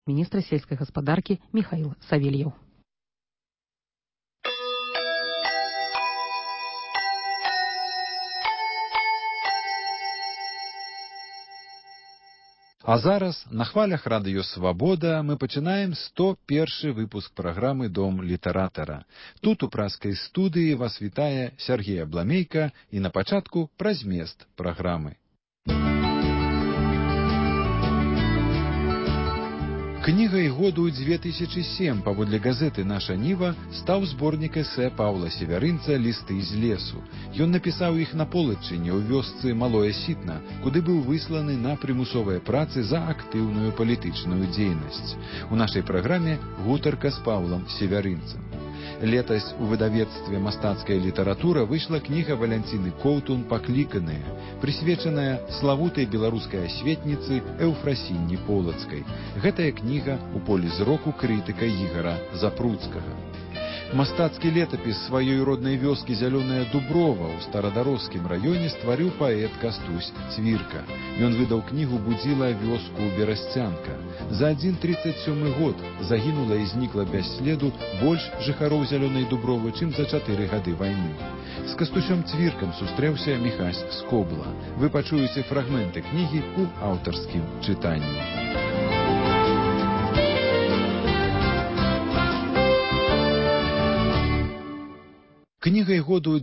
Министр сельской гаспадаркі Михаил Савельев. А зараз на хвалях радыё «Свабода» мы пачынаем 101 выпуск праграмы «Дом літаратара». Тут у праскай студыі вас вітае Сергей Абламейка і на пачатку пра змест праграмы. Кнігай году 2007 паводле газеты «Наша Ніва» стаў зборнік эсэ Паўла Севярынца «Лісты з лесу». Ён напісаў іх на Полачыне ў вёсцы Малое Сітна, куды быў высланы на прымусовыя працы за актыўную палітычную дзейнасць. У нашай праграме гутарка з Паўлам Севярынцам. Летась у выдавецтве «Мастацкая літаратура» выйшла кніга Валянціны Коўтун «Пакліканыя», прысвечаная славутай беларускай асветніцы Эўфрасіні Полацкай. Гэтая кніга у полі зроку крытыка Ігара Запруцкага. Мастацкі летапіс сваёй роднай вёскі Зялёная Дуброва ў Старадарожскім раёне стварыў паэт Кастусь Цвірка. Ён выдаў кнігу «Будзіла вёску Берасцянка». За адзін 37 год загінула і знікла без следу больш жыхароў Зялёнай Дубровы, чым за 4 гады вайны. З Кастусём Цвіркам сустрэўся Міхась Скобла. Вы пачуеце фрагменты кнігі ў аўтарскім чытанні. Кнігай году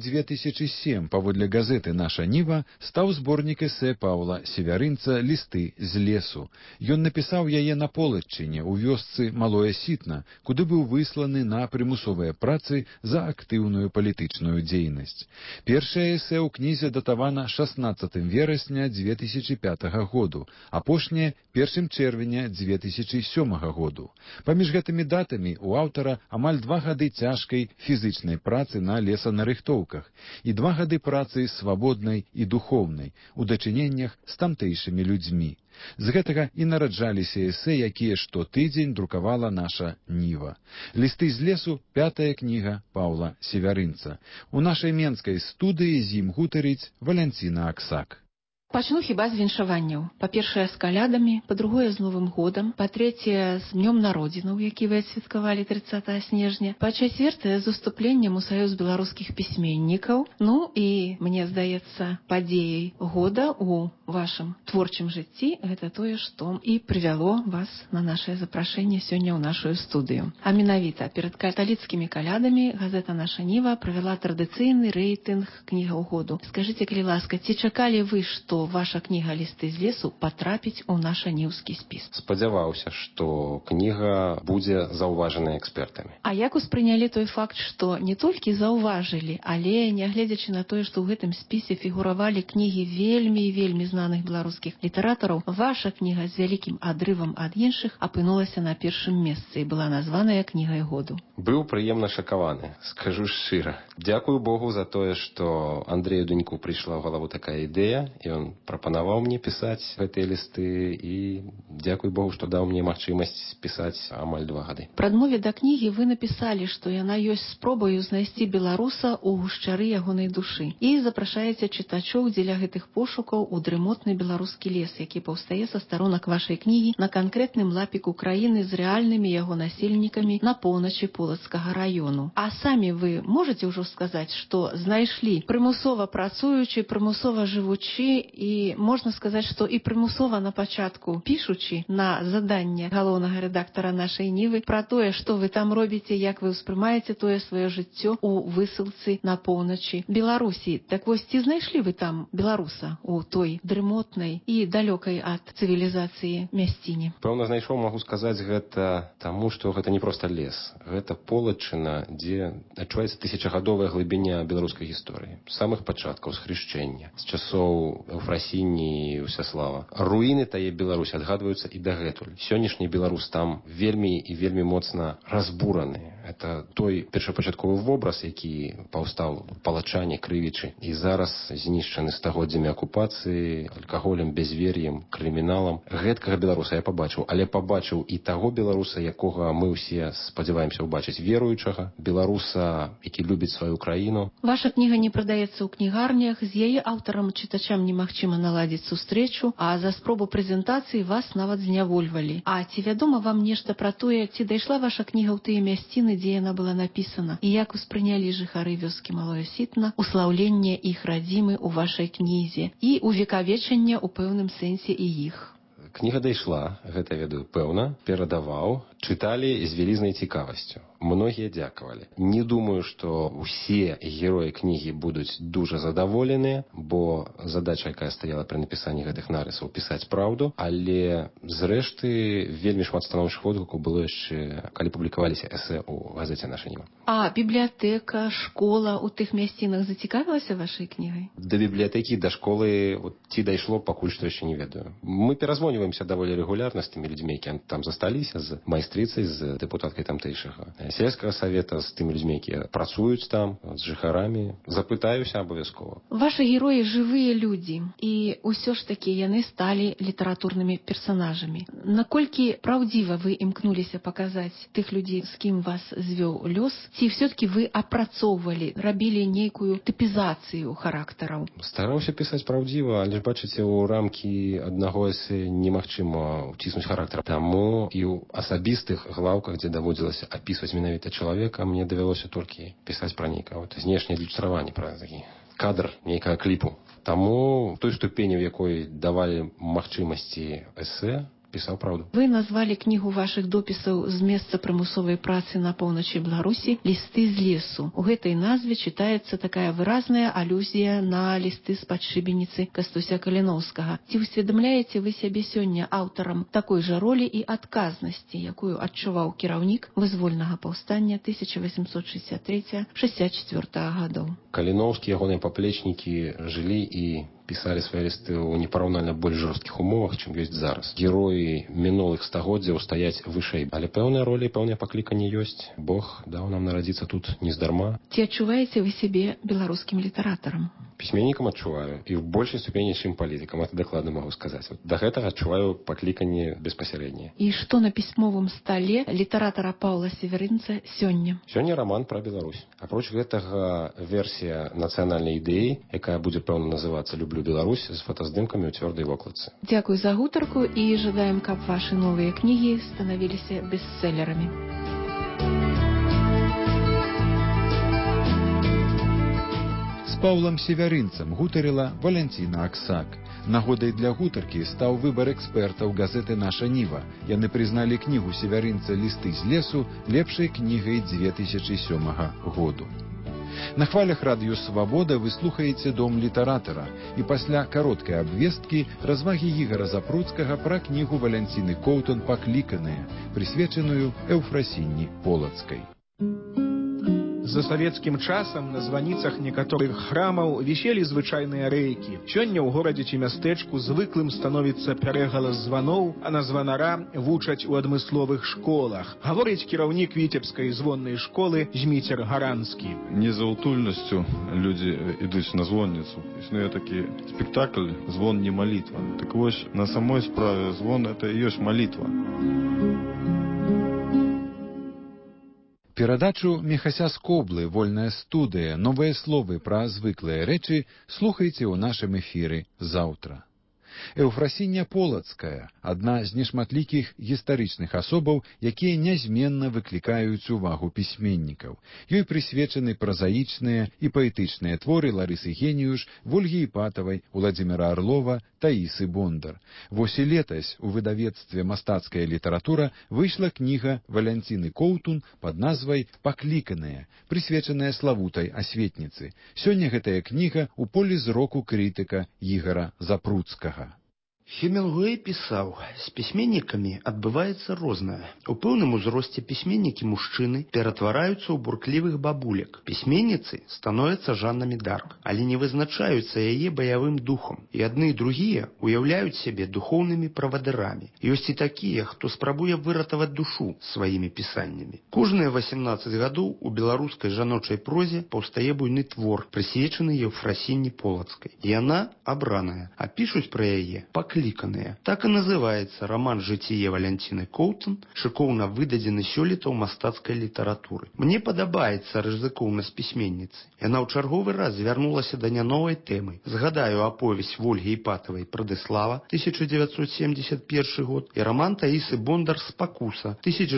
2007 паводле газеты «Наша Ніва» стаў зборнік эсэ Паўла Севярынца «Лісты з лесу». Ён напісаў яе на Полачыне ў вёсцы Малое Сітна, куды быў высланы на прымусовыя працы за актыўную палітычную дзейнасць. Першае эсэ ў кнізе датавана 16 верасня 2005 году, апошняе 1 чэрвеня 2007 году. Паміж гэтымі датамі у аўтара амаль 2 гады цяжкай фізычнай працы на лесанарыхтоўках і 2 гады працы свабоднай і духоўнай у дачыненнях з тамтэйшымі людзьмі. З гэтага і нараджаліся эсэ, якія штотыдзень друкавала наша Ніва. «Лісты з лесу» – 5-я кніга Паўла Севярынца. У нашай менскай студыі з ім гутарыць Валянціна Аксак. Пачну хіба з віншаванняў. Па-першае, з калядамі, па-другое, з Новым годам, па-трэцяе, з днём народзінаў, які вы адсвяткавалі 30 снежня, па-чацвёртае, з уступленнем у Саюз беларускіх пісьменнікаў. Ну і, мне здаецца, падзеяй года у вашым творчым жыцці гэта тое, што і прывяло вас на нашае запрашэнне сёння ў нашу студыю. А менавіта перад каталіцкімі калядамі газета «Наша Ніва» правяла традыцыйны рэйтынг кнігаў году. Скажыце, калі ласка, ці чакалі вы, што ваша кніга «Лісты з лесу» патрапіць у наш аніўскі спіс? Спадзяваўся, што кніга будзе заўважана экспертамі. А як успрынялі той факт, што не толькі заўважылі, але, нягледзячы на тое, што ў гэтым спісе фігуравалі кнігі вельмі і вельмі знаных беларускіх літаратараў, ваша кніга з вялікім адрывам ад іншых апынулася на першым месцы і была названая кнігай году? Быў прыемна шакаваны, скажу шчыра. Дзякую Богу за тое, што Андрэю Дуньку прыйшла ў галаву такая ідэя, і ён прапанаваў мне пісаць гэтыя лісты, і дзякуй Богу, што даў мне магчымасць пісаць амаль 2 гады. Пры адмове да кнігі вы напісалі, што яна ёсць спробаю знайсці беларуса ў гушчары ягонай душы і запрашаеце чытачоў дзеля гэтых пошукаў у дрымотны беларускі лес, які паўстае са старонак вашай кнігі на канкрэтным лапіку краіны з рэальнымі яго насельнікамі на поўначы Полацкага раёну. А самі вы можаце ўжо сказаць, што знайшлі прымусова працуючы, прымусова жывучы і можна сказаць, што і прымусова на пачатку пішучы на заданне галоўнага рэдактара нашай Нівы пра тое, што вы там робіце, як вы ўспрымаеце тое сваё жыццё у высылцы на поўначы Беларусі. Так вось, ці знайшлі вы там беларуса у той дрымотнай і далёкай ад цывілізацыі мясціне? Пэўна, знайшоў, магу сказаць гэта таму, што гэта не проста лес. Гэта Полачына, дзе адчуваецца тысячагадовая глыбіня беларускай гісторыі. З самых пачаткаў, з хрышчэння, з часоў Эўфрасіні і Усяслава. Руіны тае Беларусі адгадваюцца і дагэтуль. Сённяшні беларус там вельмі і вельмі моцна разбураны Это той першапачатковы вобраз, які паўстаў палачане, крывічы, і зараз знішчаны стагоддзямі акупацыі, алкаголем, бязвер'ем, крыміналам. Гэткага беларуса я пабачыў, але пабачыў і таго беларуса, якога мы ўсе спадзяваемся ўбачыць, веруючага, беларуса, які любіць сваю краіну. Ваша кніга не прадаецца ў кнігарнях, з яе аўтарам чытачам немагчыма наладзіць сустрэчу, а за спробу прэзентацыі вас нават знявольвалі. А ці вядома вам нешта пра тое, ці дайшла ваша кніга ў тыя мясціны, дзе яна была напісана, і як успрынялі жыхары вёскі Малое Сітна услаўленне іх радзімы ў вашай кнізе і увекавечанне ў пэўным сэнсе і іх? Кніга дайшла, гэта ведаю пэўна, перадаваў, чыталі з вялізнай цікавасцю. Многія дзякавалі. Не думаю, што ўсе героі кнігі будуць дужа задаволеныя, бо задача, якая стаяла пры напісанні гэтых нарысаў, пісаць праўду, але зрэшты вельмі шмат станоўчых водгукаў было яшчэ, калі публікаваліся эсэ ў газеце «Наша Ніва». А бібліятэка, школа ў тых мясцінах зацікавілася вашай кнігай? Да бібліятэкі, да школы ці дайшло, пакуль што яшчэ не ведаю. Мы перазвоніваемся даволі рэгулярна з тымі людзьмі, які там засталіся, з майстрыцай, з дэпутаткай тамтэйшага сельскага савета, з тымі людзьмі, якія працуюць там, з жыхарамі. Запытаюся абавязкова. Вашы героі жывыя людзі, і ўсё ж такі яны сталі літаратурнымі персанажамі. Наколькі праўдзіва вы імкнуліся паказаць тых людзей, з кім вас звёў лёс, ці ўсё-такі вы апрацоўвалі, рабілі нейкую тыпізацыю характараў? Стараўся пісаць праўдзіва, але ж бачыце, у рамкі аднаго эсэ немагчыма ўціснуць характар. Таму і ў асабістых глаўках, дзе даводзілася апісваць менавіта чалавека, мне давялося толькі пісаць пра нейкае знешняе ілюстраванне, пра такі кадр нейкага кліпу. Таму той ступені, у якой давалі магчымасці эсэ, пісаў праўду. Вы назвалі кнігу вашых допісаў з месца прымусовай працы на поўначы Беларусі «Лісты з лесу». У гэтай назве чытаецца такая выразная алюзія на лісты з падшыбеніцы Кастуся Каліноўскага. Ці усведамляеце вы сябе сёння аўтарам такой жа ролі і адказнасці, якую адчуваў кіраўнік вызвольнага паўстання 1863-64 гадоў? Каліноўскі, ягоныя паплечнікі жылі і пісалі свае лісты ў непараўнальна больш жорсткіх умовах, чым ёсць зараз. Героі мінулых стагоддзяў стаяць вышэй, але пэўная роля і пэўнае пакліканне ёсць. Бог даў нам нарадзіцца тут нездарма. Ці адчуваеце вы сябе беларускім літаратарам? Пісьменнікам адчуваю, і ў большай ступені, чым палітыкам, это дакладна магу сказаць. Да гэтага адчуваю пакліканне беспасярэдняе. І што на пісьмовым стале літаратара Паўла Северынца сёння? Сёння раман пра Беларусь. Апроч гэтага версія нацыянальнай ідэі, якая будзе, пэўна, называцца «Люблю Беларусь» з фотаздымкамі ў цвёрдай вокладцы. Дзякуй за гутарку і жадаем, каб вашы новыя кнігі станавіліся бестселерамі. З Паўлам Севярынцам гутарыла Валянціна Аксак. Нагодай для гутаркі стаў выбар экспертаў газеты «Наша Ніва». Яны прызналі кнігу Севярынца «Лісты з лесу» лепшай кнігай 2007 году. На хвалях радыё «Свабода» вы слухаеце «Дом літаратара» і пасля кароткай абвесткі развагі Ігара Запруцкага пра кнігу Валянціны Коўтун «Пакліканыя», прысвечаную Эўфрасіні Полацкай. За савецкім часам на званіцах некаторых храмаў віселі звычайныя рэйкі. Сёння ў горадзе ці мястэчку звыклым становіцца пярэгалас званоў, а на званара вучаць у адмысловых школах. Гаворыць кіраўнік віцебскай звоннай школы Зміцер Гаранскі. Не за утульнасцю людзі ідуць на звонніцу. Існуе такі спектакль «Звон не малітва». Так вось, на самой справе звон – это і ёсць малітва. Перадачу Міхася Скоблы «Вольная студыя. Новыя словы пра звыклыя рэчы» слухайце ў нашым эфіры заўтра. Эўфрасіня Полацкая – адна з нешматлікіх гістарычных асобаў, якія нязменна выклікаюць увагу пісьменнікаў. Ёй прысвечаны празаічныя і паэтычныя творы Ларысы Геніюш, Вольгі Іпатавай, Уладзіміра Арлова, Таісы Бондар. Вось і летась у выдавецтве «Мастацкая літаратура» выйшла кніга Валянціны Коўтун пад назвай «Пакліканыя», прысвечаная славутай асветніцы. Сёння гэтая кніга ў полі зроку крытыка Ігара Запруцкага. Хемінгуэй пісаў: з пісьменнікамі адбываецца рознае. У пэўным узросце пісьменнікі-мужчыны ператвараюцца ў бурклівых бабулек. Пісьменніцы становяцца Жаннамі Дарк, але не вызначаюцца яе баявым духам. І адны і другія уяўляюць сябе духоўнымі правадырамі. Ёсць і такія, хто спрабуе выратаваць душу сваімі пісаннямі. Кожныя 18 гадоў у беларускай жаночай прозе паўстае буйны твор, прысвечаны Еўфрасіні Полацкай. Яна абраная, а пішуць пра яе пакліканыя. Так і называецца роман «Жыццё Валянціны Коўтун», шыкоўна выдадзены сёлета ў мастацкай літаратуры. Мне падабаецца рызыкоўнасць пісьменніцы. Яна ў чарговы раз звярнулася да няновай тэмы. Згадаю аповесць Вольгі Іпатавай «Прадыслава» 1971 год і роман Таісы Бондар «Спакуса»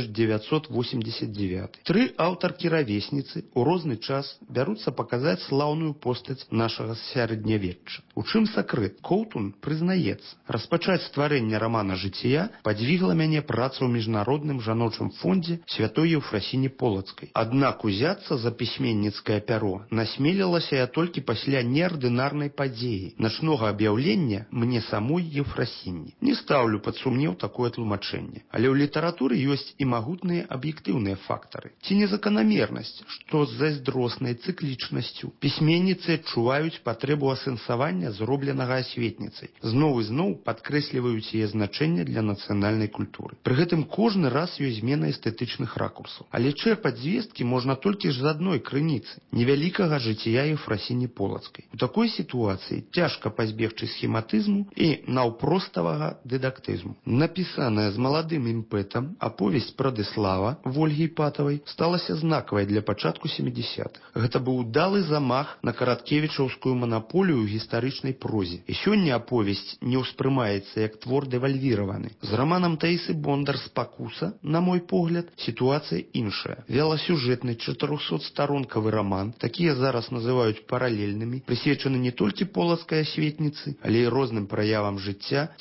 1989. Тры аўтаркі-равесніцы ў розны час бяруцца паказаць слаўную постаць нашага сярэднявечча. У чым сакрэт? Коўтун прызнаецца: распачаць стварэнне рамана «Жыцця» падзвігла мяне праца ў міжнародным жаночым фондзе святой Еўфрасіні Полацкай. Аднак узяцца за пісьменніцкае пяро насмелілася я толькі пасля неардынарнай падзеі, начнога аб'яўлення мне самой Еўфрасіні. Не стаўлю пад сумнеў такое тлумачэнне, але ў літаратуры ёсць і магутныя аб'ектыўныя фактары. Ці не заканамернасць, што з зайздроснай цыклічнасцю пісьменніцы адчуваюць патрэбу асэнсавання зробленага асветніцай, зноў і зноў падкрэсліваюць яе значэнне для нацыянальнай культуры. Пры гэтым кожны раз ёсць змена эстэтычных ракурсаў. Але чэрпаць звесткі можна толькі ж з адной крыніцы — невялікага жыцця Еўфрасіні Полацкай. У такой сітуацыі цяжка пазбегчы схематызму і наўпроставага дыдактызму. Напісаная з маладым імпэтам аповесць «Прадыслава» Вольгі Іпатавай сталася знакавай для пачатку 70-х. Гэта быў удалы замах на караткевічаўскую манаполію ў гістарычнай прозе. І сёння аповесць не ўспрымаецца як твор дэвальвіраваны. З раманам Таісы Бондар «Спакуса», на мой погляд, сітуацыя іншая. Веласюжэтны 400-старонкавы раман, такія зараз называюць паралельнымі, прысвечаны не толькі полацкай асветніцы, але і розным праявам жыцця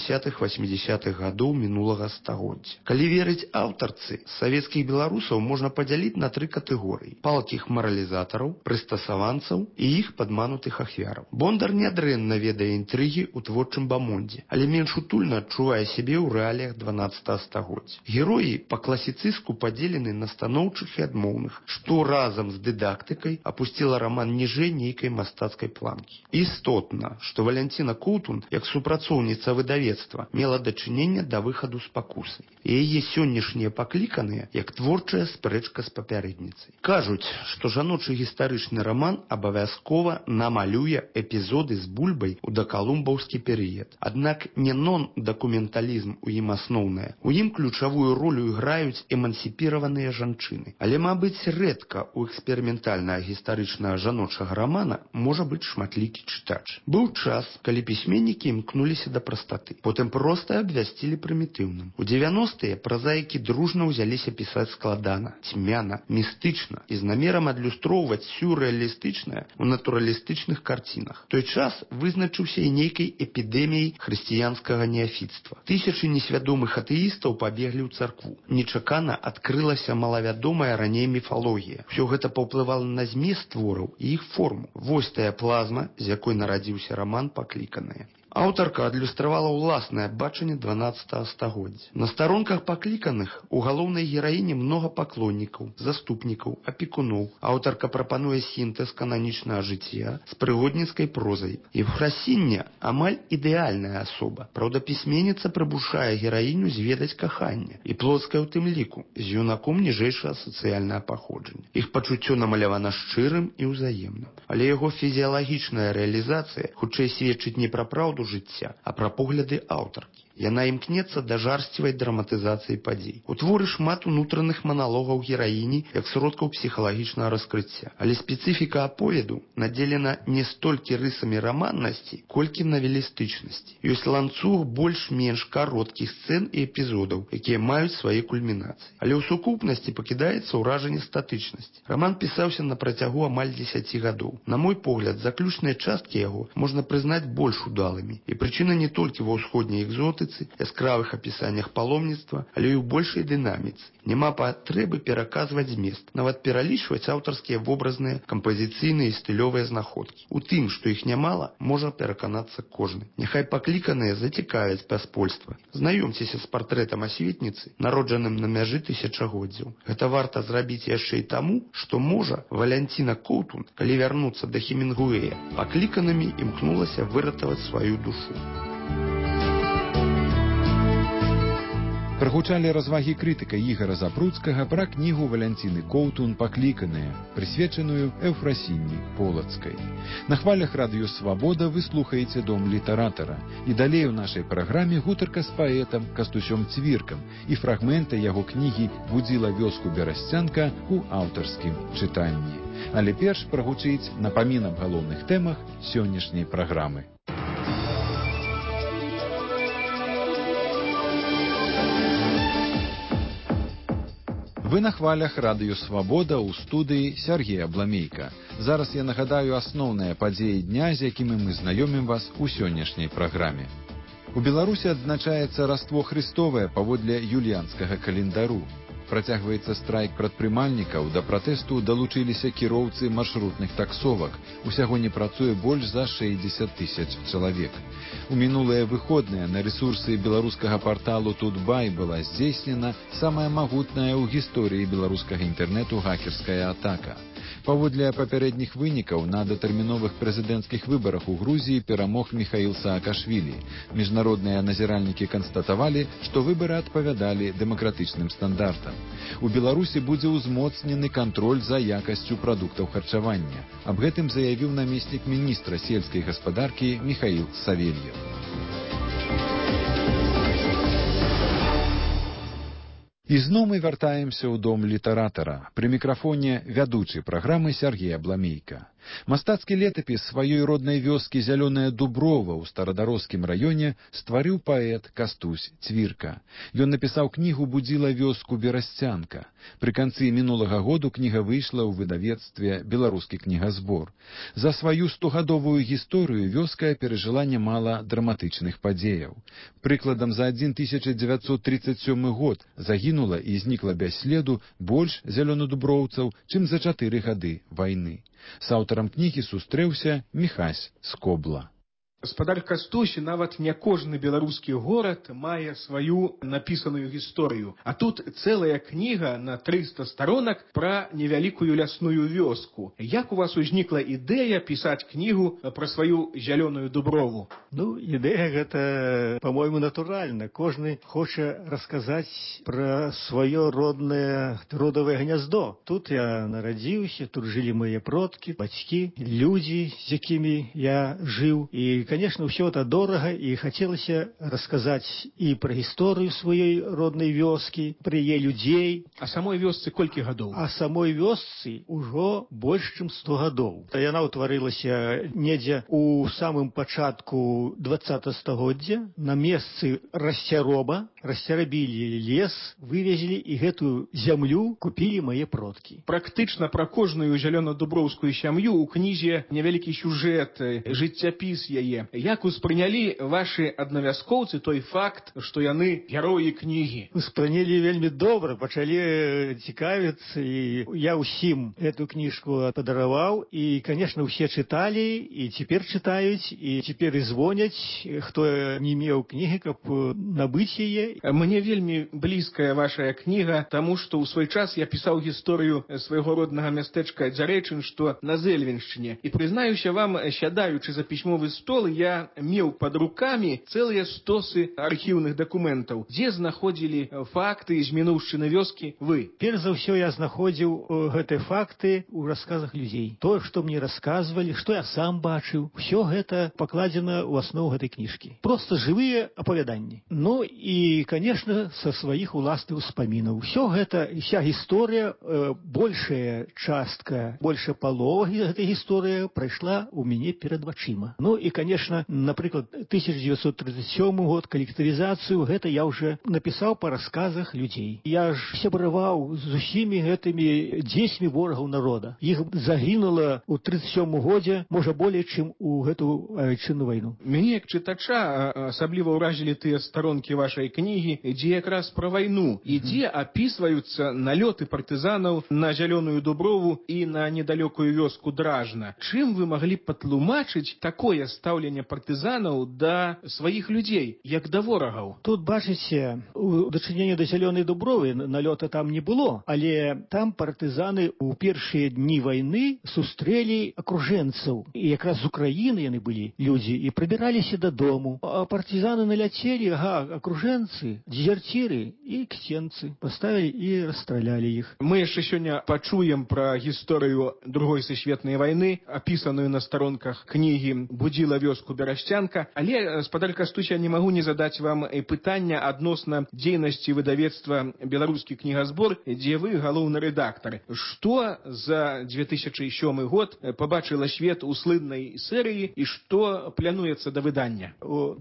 70-х-80-х гадоў мінулага стагоддзя. Калі верыць аўтарцы, савецкіх беларусаў можна падзяліць на тры катэгорыі: палкіх маралізатараў, прыстасаванцаў і іх падманутых ахвяраў. Бондар нядрэнна ведае інтрыгі ў творчым бамондзе, але менш утульна адчувае сябе ў рэаліях 12 стагоддзя. Героі па-класіцыску падзелены на станоўчых і адмоўных, што разам з дыдактыкай апусціла раман ніжэй нейкай мастацкай планкі. Істотна, што Валянціна Коўтун, як супрацоўніца выдавецтва, мела дачыненне да выхаду «Спакусы». І яе сённяшнія пакліканыя як творчая спрэчка з папярэдніцай. Кажуць, што жаночы гістарычны раман абавязкова намалюе эпізоды з бульбай у дакалумбаўскі перыяд. Аднак не нон-дакументалізм у ім асноўнае. У ім ключавую ролю іграюць эмансіпіраваныя жанчыны. Але, мабыць, рэдка ў эксперыментальнага гістарычнага жаночага рамана можа быць шматлікі чытач. Быў час, калі пісьменнікі імкнуліся да прастаты. Потым проста абвясцілі прымітыўным. У 90-е празаікі дружна ўзяліся пісаць складана, цьмяна, містычна і з намерам адлюстроўваць сюррэалістычнае ў натуралістычных карцінах. Той час вызначыўся і нейкай эпідэміяй хрысціянскага неафіцтва. Тысячы несвядомых атэістаў пабеглі ў царкву. Нечакана адкрылася малавядомая раней міфалогія. Усё гэта паўплывала на змест твораў і іх форму. Вось тая плазма, з якой нарадзіўся раман «Пакліканыя». Аўтарка адлюстравала ўласнае бачанне 12 стагоддзя. На старонках «Пакліканых» у галоўнай гераіні многа паклоннікаў, заступнікаў, апекуноў. Аўтарка прапануе сінтэз кананічнага жыцця з прыгодніцкай прозай. Еўфрасіня амаль ідэальная асоба. Праўда, пісьменніца прыбушае гераіню зведаць каханне. І Плоцкая ў тым ліку, з юнаком ніжэйшага сацыяльнага паходжання. Іх пачуццё намалявана шчырым і ўзаемным. Але яго фізіялагічная рэалізацыя хутчэй сведчыць не пра праўду жыцця, а пра погляды аўтаркі. Яна імкнецца да жарсцівай драматызацыі падзей. У творы шмат унутраных маналогаў гераіні як сродкаў псіхалагічнага раскрыцця. Але спецыфіка аповеду надзелена не столькі рысамі раманнасці, колькі навелістычнасці. Ёсць ланцуг больш-менш кароткіх сцэн і эпізодаў, якія маюць свае кульмінацыі. Але ў сукупнасці пакідаецца ўражанне статычнасці. Раман пісаўся на працягу амаль 10 гадоў. На мой погляд, заключныя часткі яго можна прызнаць больш удалымі. І прычына не толькі ва ўсходняй экзоты, стылістыцы, яскравых апісаннях паломніцтва, але і ў большай дынаміцы. Няма патрэбы пераказваць змест, нават пералічваць аўтарскія вобразныя, кампазіцыйныя і стылёвыя знаходкі. У тым, што іх нямала, можа пераканацца кожны. Няхай пакліканыя зацікавяць паспольства. Знаёмцеся з партрэтам асветніцы, народжаным на мяжы тысячагоддзяў. Гэта варта зрабіць яшчэ і таму, што, можа, Валянціна Коўтун, калі вярнуцца да Хемінгуэя, пакліканымі імкнулася выратаваць сваю душу. Прагучалі развагі крытыка Ігара Запруцкага пра кнігу Валянціны Коўтун «Пакліканыя», прысвечаную Эўфрасіні Полацкай. На хвалях радыё «Свабода» вы слухаеце «Дом літаратара». І далей у нашай праграме гутарка з паэтам Кастусём Цвіркам і фрагменты яго кнігі «Будзіла вёску Берасцянка» у аўтарскім чытанні. Але перш прагучыць напамін аб галоўных тэмах сённяшняй праграмы. Вы на хвалях радыё «Свабода» ў студыі Сяргея Бламейка. Зараз я нагадаю асноўныя падзеі дня, з якімі мы знаёмім вас у сённяшняй праграме. У Беларусі адзначаецца Раство Христовае паводле юліянскага календару. Працягваецца страйк прадпрымальнікаў, да пратэсту далучыліся кіроўцы маршрутных таксовак. Усяго не працуе больш за 60 000 чалавек. У мінулыя выходныя на рэсурсы беларускага парталу Тутбай была здзейснена самая магутная ў гісторыі беларускага інтэрнэту хакерская атака. Паводле папярэдніх вынікаў на датэрміновых прэзідэнцкіх выбарах у Грузіі перамог Міхаіл Саакашвілі. Міжнародныя назіральнікі канстатавалі, што выбары адпавядалі дэмакратычным стандартам. У Беларусі будзе ўзмоцнены кантроль за якасцю прадуктаў харчавання. Аб гэтым заявіў намеснік міністра сельскай гаспадаркі Михаил Савельев. І зноў мы вяртаемся ў дом літаратара. Пры мікрафоне вядучы праграмы Сяргея Бламейка. Мастацкі летапіс сваёй роднай вёскі Зялёная Дуброва ў старадароскім раёне стварыў паэт Кастусь Цвірка. Ён напісаў кнігу «Будзіла вёску Берасцянка». Пры канцы мінулага году кніга выйшла ў выдавецтве «Беларускі кнігазбор». За сваю 100-гадовую гісторыю вёска перажыла нямала драматычных падзеяў. Прыкладам, за 1937 год загінула і знікла без следу больш зялёнадуброўцаў, чым за 4 гады вайны. З аўтарам кнігі сустрэўся Міхась Скобла. Гаспадар Кастусь, нават не кожны беларускі горад мае сваю напісаную гісторыю. А тут цэлая кніга на 300 старонак пра невялікую лясную вёску. Як у вас узнікла ідэя пісаць кнігу пра сваю зялёную Дуброву? Ідэя гэта, по-мойму, натуральна. Кожны хоча расказаць пра сваё родавае гняздо. Тут я нарадзіўся, тут жылі мае продкі, бацькі, людзі, з якімі я жыў. І, конечно, все это дорого, и хотелось рассказать и про историю своей родной вёски, про ее людей. А самой вёсцы колькі гадоў? А самой вёсцы ўжо больш чым 100 гадоў. Яна ўтварылася недзе у самым пачатку 20 стагоддзя на месцы расцяроба, расцярабілі лес, вывезлі, і гэтую зямлю купілі мае продкі. Практычна пра кожную зялёнадуброўскую сям'ю у кнізе невялікі сюжэт, жыццяпіс яе. Як успрынялі вашы аднавяскоўцы той факт, што яны героі кнігі? Успрынялі вельмі добра, пачалі цікавіцца, і я ўсім эту кніжку падараваў, і, конечно, усе чыталі, і цяпер чытаюць, і цяпер і звоняць, хто не меў кнігі, каб набыць яе. Мне вельмі блізкая вашая кніга, таму што ў свой час я пісаў гісторыю свайго роднага мястэчка Дзярэчын, што на Зэльвеншчыне. І прызнаюся вам, сядаючы за пісьмовы стол, я меў пад рукамі цэлыя стосы архіўных дакументаў, дзе знаходзілі факты з мінуўшчыны вёскі вы. Перш за ўсё я знаходзіў гэтыя факты ў расказах людзей. Тое, што мне расказвалі, што я сам бачыў, усё гэта пакладзена ў аснову гэтай кніжкі. Проста жывыя апавяданні. Ну і, конечно, са сваіх уласных успамінаў. Усё гэта, вся гісторыя, большая частка, большая палова гэтай гісторыі прайшла ў мяне перад вачыма. Ну і, конечно, конечно, например, 1937 год, коллективизацию, это я уже написал по рассказах людей. Я ж сябраваў з усімі гэтымі дзецьмі ворагаў народа. Іх загінула ў 37 годзе, можа, болей, чым у гэту айчынную вайну. Мяне, як чытача, асабліва ўразілі тыя старонкі вашай кнігі, дзе якраз пра вайну, і дзе апісваюцца налёты партызанаў на Зялёную Дуброву і на недалёкую вёску Дражна. Чым вы маглі патлумачыць такое стаўленне партызанаў да сваіх людзей, як да ворагаў? Тут, бачыце, у дачыненні да Зялёнай Дубровы налёта там не было, але там партызаны ў першыя дні вайны сустрэлі акружэнцаў. І якраз з Украіны яны былі людзі і прыбіраліся дадому. А партызаны наляцелі, акружэнцы, дезерціры і ксенцы. Паставілі і расстралялі іх. Мы яшчэ сёння пачуем пра гісторыю Другой сусветнай вайны, апісаную на старонках кнігі «Будзіла вёску Берасцянка», але, спадар Кастусь, я не магу не задаць вам пытання адносна дзейнасці выдавецтва «Беларускі кнігазбор», дзе вы галоўны рэдактар. Што за 2007 год пабачыла свет у слыннай серыі і што плануецца да выдання? У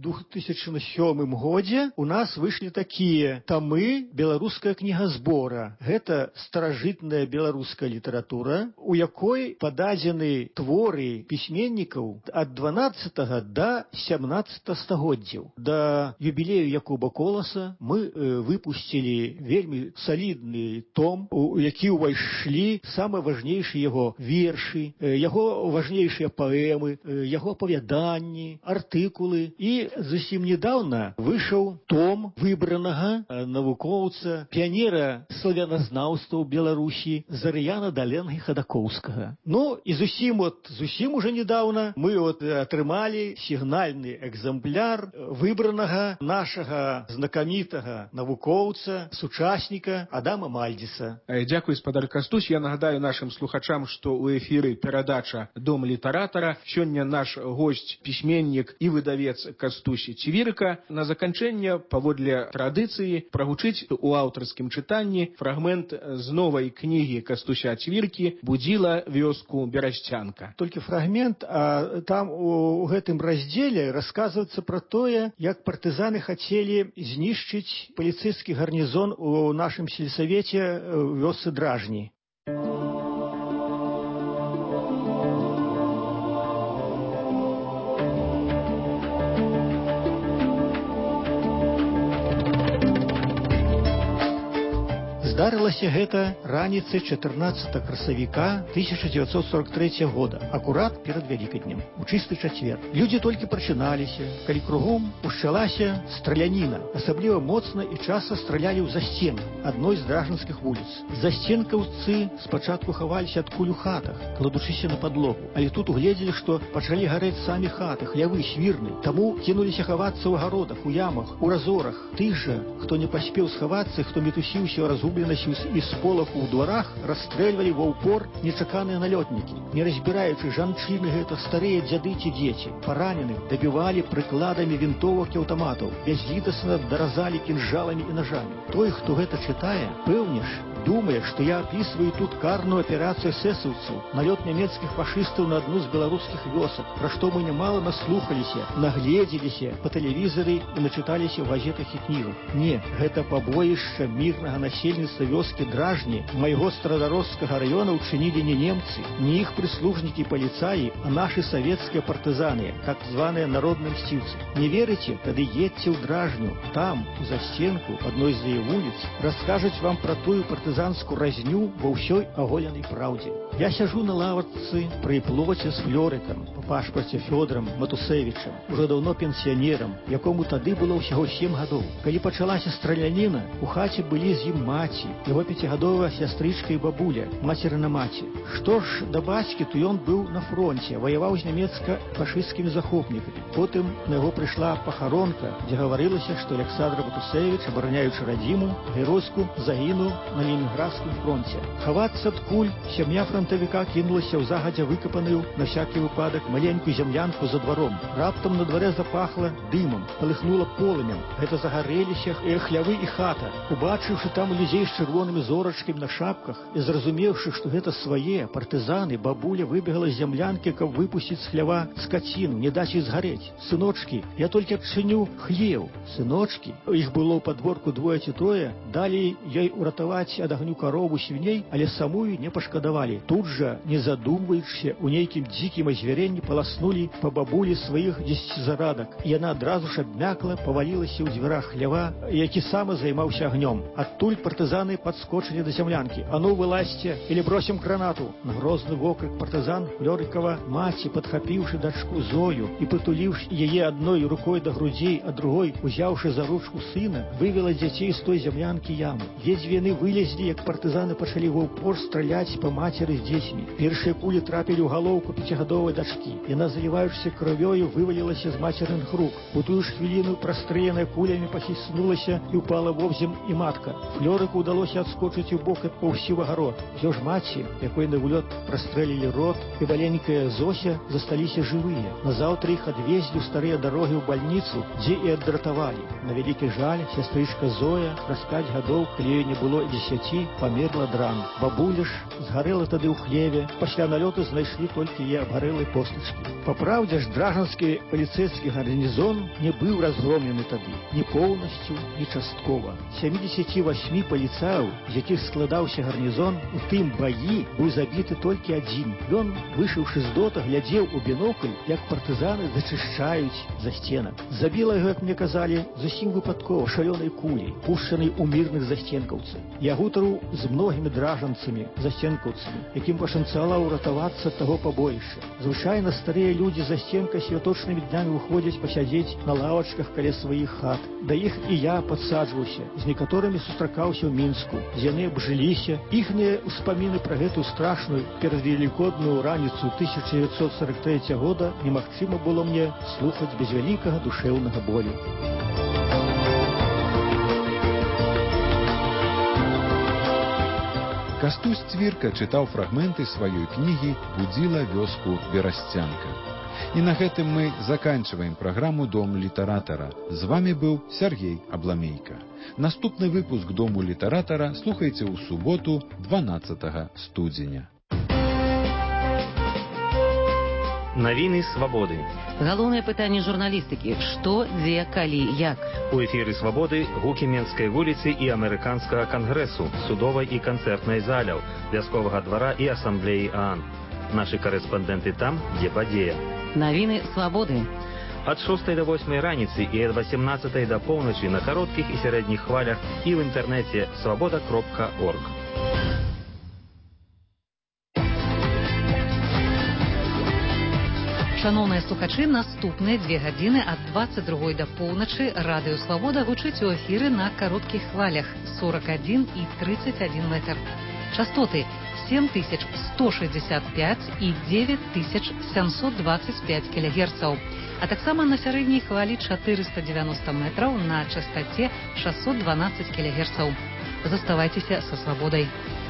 2007 годзе у нас выйшлі такія тамы «Беларуская кнігазбора». Гэта старажытная беларуская літаратура, у якой пададзены творы пісьменнікаў ад 12 да 17 стагоддзяў. Да юбілею Якуба Коласа мы выпусцілі вельмі салідны том, у які ўвайшлі самыя важнейшыя яго вершы, яго важнейшыя паэмы, яго апавяданні, артыкулы. І зусім недавно выйшаў том выбранага навукоўца, піянера славяназнаўства ў Беларусі Зарыяна Даленгі Хадакоўскага. Ну і зусім уже недавно мы атрымалі сігнальны экземпляр выбранага нашага знакамітага навукоўца, сучасніка Адама Мальдзіса. Дзякуй, спадар Кастусь. Я нагадаю нашим слухачам, што ў эфіры перадача «Дом літаратара». Сёння наш госць, пісьменнік і выдавец Кастусь Цівірка. На заканчэнне, паводле традыцыі, прагучыць у аўтарскім чытанні фрагмент з новай кнігі Кастуся Цівіркі «Будзіла вёску Берасцянка». Толькі фрагмент, а там у гэтым раздзеле расказваецца пра тое, як партызаны хацелі знішчыць паліцэйскі гарнізон у нашым сельсавеце ў вёсцы Дражні. Здарылася гэта раніцай 14 красавіка 1943 года, акурат перад Вялікаднем, у чысты чацвер. Людзі толькі прачыналіся, калі кругом ушчалася страляніна. Асабліва моцна і часта стралялі ў засценку адной з дражнскіх вуліц. Засценкаўцы спачатку хаваліся ад куль у хатах, кладучыся на падлогу, але тут угледзелі, што пачалі гарэць самі хаты, хлявы, свірны. Таму кінуліся хавацца ў агародах, у ямах, у разорах. Тых жа, хто не паспеў схавацца, хто мітусіўся ў разгубленасці і з полаху ў дварах, расстрэльвалі ва ўпор нечаканыя налётнікі. Не разбіраючы, жанчыны гэта, старыя дзяды ці дзеці. Параненых дабівалі прыкладамі вінтовак і аўтаматаў, бязлітасна даразалі кінжаламі і нажамі. Той, хто гэта чытае, пэўніш, думае, што я апісваю тут карную аперацыю эсэсаўцаў, налёт нямецкіх фашыстаў на адну з беларускіх вёсак, пра што мы нямала наслухаліся, нагледзеліся па тэлевізары і начыталіся ў газетах і кнігах. Не, гэта пабоішча мірнага насельніцтва вёскі Дражні, майго Старадарожскага раёна ўчынілі не немцы, не іх прыслужнікі паліцаі, а нашы савецкія партызаны, так званыя народныя мсціўцы. Не верыце? Тады едьце ў Дражню. Там, у засценку адной з яе вуліц, раскажуць вам пра тую партызанскую разню ва ўсёй аголенай праўдзе. Я сяжу на лавачцы пры плоце з Флёрыкам, па пашпарце Фёдорам Матусевічам, ужо даўно пенсіянерам, якому тады было ўсяго 7 гадоў. Калі пачалася страляніна, у хаце былі з ім маці, яго 5гадовая сястрычка і бабуля, мацерына маці. Што ж да бацькі, то ён быў на фронце, ваяваў з нямецка-фашысцкімі захопнікамі. Потым на яго прыйшла пахаронка, дзе гаварылася, што Александр Матусевіч, абараняючы радзіму, геройску загінуў на Ленінградскім фронце. Хавацца ад куль сям'я фронтавіка кінулася ў загадзя выкапаную на всякі выпадак маленькую зямлянку за дваром. Раптам на дварэ запахла дымам, палыхнула полымем. Гэта загарэліся хлявы і хата. Убачыўшы там людзей чырвонымі зорачкамі на шапках, і зразумеўшы, што гэта свае партызаны, бабуля выбегала з зямлянкі, каб выпусціць з хлява скаціну, не даць іх згарэць. Сыночкі, я толькі адчыню хлеў. Сыночкі, іх было ў падворку двое ці трое, далі ёй уратаваць ад агню карову, свіней, але самую не пашкадавалі. Тут жа, не задумваючыся, у нейкім дзікім азверенні паласнулі па бабулі сваіх 10 зарадак. Яна адразу ж абмякла, павалілася ў дзвярах хлява, які сам займаўся агнём. Адтуль партызаны падскочылі да зямлянкі. А ну, вылазьце, или бросім гранату. На грозны вокрык партызан Флёрыкава маці, падхапіўшы дачку Зою і прытуліўшы яе адной рукой да грудзей, а другой, узяўшы за ручку сына, вывела дзяцей з той зямлянкі яму. Ледзьве яны вылезлі, як партызаны пачалі ва ўпор страляць па мацеры з дзецьмі. Першыя кулі трапілі ў галоўку 5гадовай дачкі. Яна, заліваючыся крывёю, вывалілася з мацерыных рук. У тую ж хвіліну прастрэленая кулямі пахіснулася і ўпала вобзем і матка. Флёрыку ўдалося адскочыць у бок і паўсці ў агарод. Усё ж маці, якой на вулёт прастрэлілі рот, і маленькая Зося засталіся жывыя. Назаўтра іх адвезлі ў старыя дарогі ў бальніцу, дзе і аддратавалі. На вялікі жаль, сястрычка Зоя праз 5 гадоў, калі ёй не было 10, памерла ад ран. Бабуля ж згарэла тады ў хлеве. Пасля налёту знайшлі толькі яе абгарэлай постачкі. Па праўдзе ж, дражанскі паліцэйскі гарнізон не быў разгромлены тады. Ні поўнасцю, ні часткова. 78 паліцаяў, з якіх складаўся гарнізон, у тым баі быў забіты толькі адзін. Ён, вышыўшы з дота, глядзеў у бінокль, як партызаны зачышчаюць засценак. Забіла яго, як мне казалі, зусім выпадкова шалёнай кулей, пушчанай у мірных засценкаўцаў. Я гутарыў з многімі дражанцамі, засценкаўцамі, якім пашанцавала ўратавацца ад таго пабоішча. Звычайна старыя людзі з засценка святочнымі днямі выходзяць пасядзець на лавачках каля сваіх хат. Да іх і я падсаджваўся. З некаторымі сустракаўся ў Мінску. Яны абжыліся. Іхныя ўспаміны пра гэтую страшную перадвелікодную раніцу 1943 года немагчыма было мне слухаць без вялікага душэўнага болю. Кастусь Цвірка чытаў фрагменты сваёй кнігі «Будзіла вёску Берасцянка». І на гэтым мы заканчиваем праграму «Дом літаратара». З вами быў Сергей Абламейка. Наступны выпуск «Дому літаратара» слухайце ў суботу 12 студзеня. Навіны свабоды. Галоўнае пытанне журналістыкі: што, дзе, калі, як. У эфіры свабоды гукі Менскай вуліцы і амерыканскага кангрэсу, судовай і канцэртнай заляў, вясковага двара і асамблеі ААН. Нашы карэспандэнты там, дзе падзея. Навіны свабоды. Ад 6 до 8 раніцы і ад 18 до поўначы на кароткіх і сярэдніх хвалях і ў інтэрнэце свабода.орг. Шановныя слухачы, наступныя 2 гадзіны ад 22 до поўначы радыё «Свабода» гучыць у эфіры на кароткіх хвалях 41 і 31 метр. Частоты 7165 і 9725 кГц, а таксама на сярэдняй хвалі 490 метраў на частоце 612 кГц. Заставайцеся са «Свабодай».